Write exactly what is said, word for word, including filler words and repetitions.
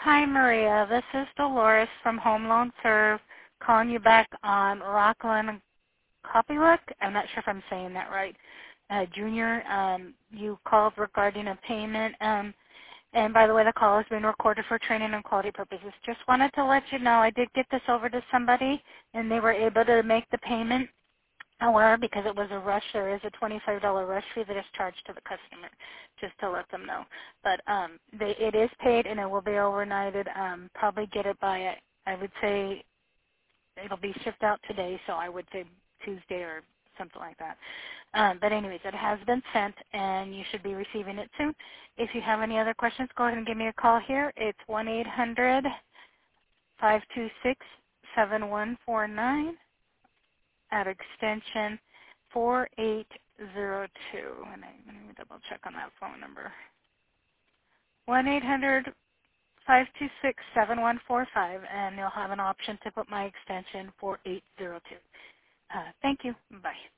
Hi, Maria. This is Dolores from Home Loan Serve calling you back on Rockland Copylook. I'm not sure if I'm saying that right. Uh, Junior, um, you called regarding a payment. Um, and by the way, the call is being recorded for training and quality purposes. Just wanted to let you know I did get this over to somebody, and they were able to make the payment. However, because it was a rush, there is a twenty-five dollar rush fee that is charged to the customer, just to let them know. But um, they, it is paid, and it will be overnighted. Um, probably get it by, I would say, it'll be shipped out today, so I would say Tuesday or something like that. Um, but anyways, it has been sent, and you should be receiving it soon. If you have any other questions, go ahead and give me a call here. It's one eight hundred, five two six, seven one four nine. At extension four eight zero two. And I, let me double check on that phone number. one eight hundred, five two six, seven one four five, and you'll have an option to put my extension four eight zero two. Uh, thank you. Bye.